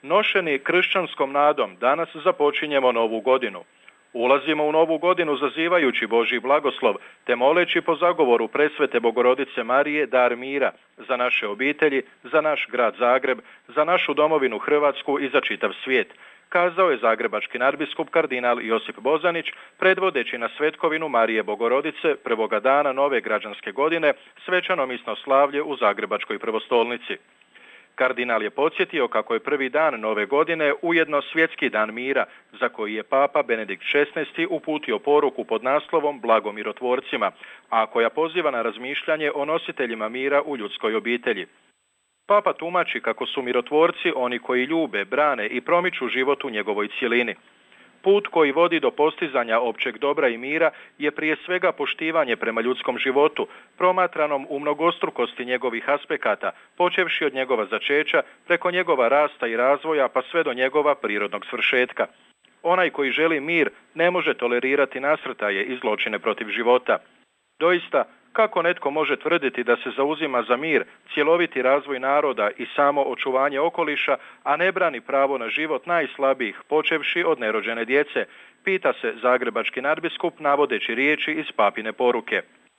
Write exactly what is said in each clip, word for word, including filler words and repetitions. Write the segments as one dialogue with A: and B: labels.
A: Nošeni kršćanskom nadom, danas započinjemo novu godinu. Ulazimo u novu godinu zazivajući Božji blagoslov, te moleći po zagovoru presvete Bogorodice Marije dar mira za naše obitelji, za naš grad Zagreb, za našu domovinu Hrvatsku i za čitav svijet, kazao je zagrebački nadbiskup kardinal Josip Bozanić, predvodeći na svetkovinu Marije Bogorodice prvoga dana nove građanske godine, svečano misno slavlje u Zagrebačkoj prvostolnici. Kardinal je podsjetio kako je prvi dan nove godine ujedno svjetski dan mira, za koji je Papa Benedikt šesnaesti uputio poruku pod naslovom Blago mirotvorcima, a koja poziva na razmišljanje o nositeljima mira u ljudskoj obitelji. Papa tumači kako su mirotvorci oni koji ljube, brane i promiču život u njegovoj cjelini. Put koji vodi do postizanja općeg dobra i mira je prije svega poštivanje prema ljudskom životu, promatranom u mnogostrukosti njegovih aspekata, počevši od njegova začeća, preko njegova rasta i razvoja pa sve do njegova prirodnog svršetka. Onaj koji želi mir ne može tolerirati nasrtaje i zločine protiv života. Doista, kako netko može tvrditi da se zauzima za mir, cjeloviti razvoj naroda i samo očuvanje okoliša, a ne brani pravo na život najslabijih, počevši od nerođene djece, pita se zagrebački nadbiskup navodeći riječi iz papine poruke.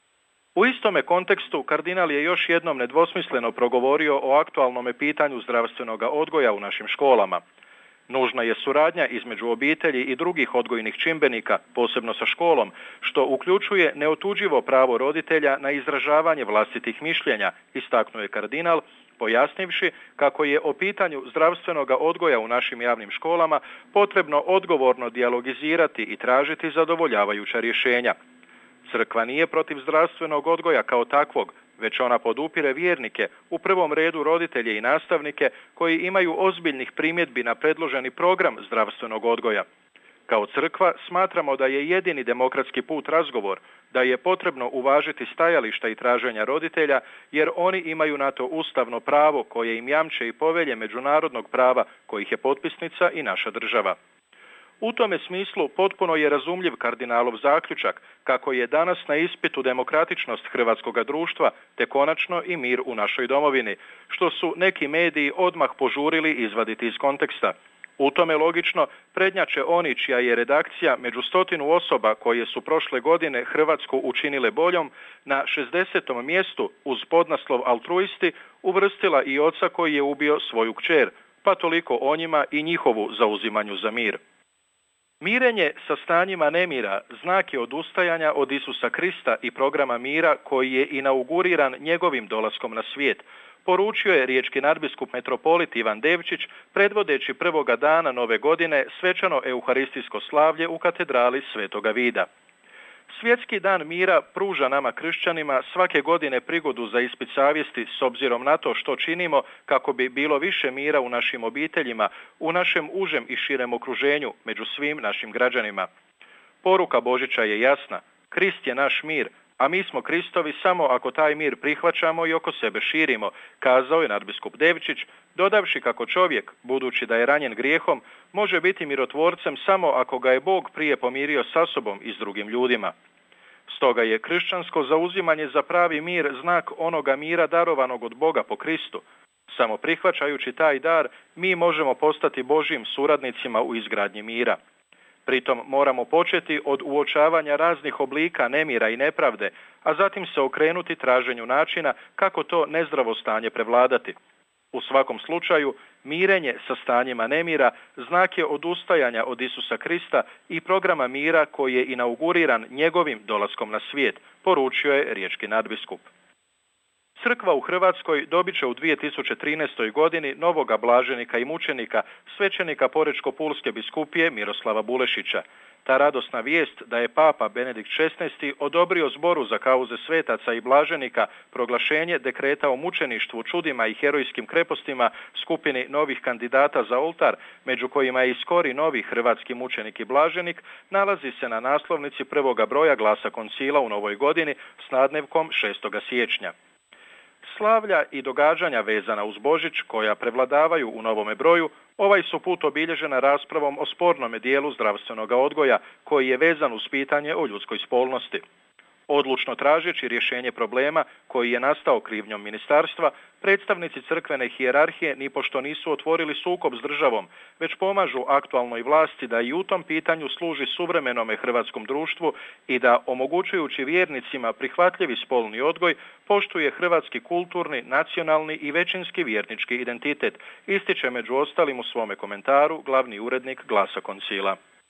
A: U istome kontekstu kardinal je još jednom nedvosmisleno progovorio o aktualnome pitanju zdravstvenog odgoja u našim školama. Nužna je suradnja između obitelji i drugih odgojnih čimbenika, posebno sa školom, što uključuje neotuđivo pravo roditelja na izražavanje vlastitih mišljenja, istaknuo je kardinal, pojasnivši kako je o pitanju zdravstvenog odgoja u našim javnim školama potrebno odgovorno dijalogizirati i tražiti zadovoljavajuća rješenja. Crkva nije protiv zdravstvenog odgoja kao takvog, već ona podupire vjernike, u prvom redu roditelje i nastavnike koji imaju ozbiljnih primjedbi na predloženi program zdravstvenog odgoja. Kao crkva smatramo da je jedini demokratski put razgovor, da je potrebno uvažiti stajališta i traženja roditelja, jer oni imaju na to ustavno pravo koje im jamče i povelje međunarodnog prava kojih je potpisnica i naša država. U tome smislu potpuno je razumljiv kardinalov zaključak kako je danas na ispitu demokratičnost hrvatskoga društva te konačno i mir u našoj domovini, što su neki mediji odmah požurili izvaditi iz konteksta. U tome logično prednjače oni čija je redakcija među stotinu osoba koje su prošle godine Hrvatsku učinile boljom na šezdesetom mjestu uz podnaslov altruisti uvrstila i oca koji je ubio svoju kćer, pa toliko o njima i njihovu zauzimanju za mir. Mirenje sa stanjima nemira znak je odustajanja od Isusa Krista i programa mira koji je inauguriran njegovim dolaskom na svijet, poručio je riječki nadbiskup metropolit Ivan Devčić, predvodeći prvoga dana nove godine svečano euharistijsko slavlje u katedrali Svetoga Vida. Svjetski dan mira pruža nama kršćanima svake godine prigodu za ispit savjesti s obzirom na to što činimo kako bi bilo više mira u našim obiteljima, u našem užem i širem okruženju, među svim našim građanima. Poruka Božića je jasna. Krist je naš mir, a mi smo Kristovi samo ako taj mir prihvaćamo i oko sebe širimo, kazao je nadbiskup Devčić, dodavši kako čovjek, budući da je ranjen grijehom, može biti mirotvorcem samo ako ga je Bog prije pomirio sa sobom i s drugim ljudima. Stoga je kršćansko zauzimanje za pravi mir znak onoga mira darovanog od Boga po Kristu. Samo prihvaćajući taj dar, mi možemo postati Božjim suradnicima u izgradnji mira. Pritom moramo početi od uočavanja raznih oblika nemira i nepravde, a zatim se okrenuti traženju načina kako to nezdravo stanje prevladati. U svakom slučaju, mirenje sa stanjima nemira znak je odustajanja od Isusa Krista i programa mira koji je inauguriran njegovim dolaskom na svijet, poručio je riječki nadbiskup. Crkva u Hrvatskoj dobit će u dvije tisuće trinaestoj godini novoga blaženika i mučenika, svećenika Porečko-pulske biskupije Miroslava Bulešića. Ta radosna vijest da je Papa Benedikt šesnaesti odobrio zboru za kauze svetaca i blaženika proglašenje dekreta o mučeništvu, čudima i herojskim krepostima skupini novih kandidata za oltar, među kojima je i skori novi hrvatski mučenik i blaženik, nalazi se na naslovnici prvoga broja Glasa koncila u novoj godini s nadnevkom šestoga siječnja. Slavlja i događanja vezana uz Božić, koja prevladavaju u novome broju, ovaj su put obilježena raspravom o spornome dijelu zdravstvenog odgoja, koji je vezan uz pitanje o ljudskoj spolnosti. Odlučno tražeći rješenje problema koji je nastao krivnjom ministarstva, predstavnici crkvene hijerarhije nipošto nisu otvorili sukob s državom, već pomažu aktualnoj vlasti da i u tom pitanju služi suvremenome hrvatskom društvu i da, omogućujući vjernicima prihvatljivi spolni odgoj, poštuje hrvatski kulturni, nacionalni i većinski vjernički identitet, ističe među ostalim u svome komentaru glavni urednik Glasa Koncila.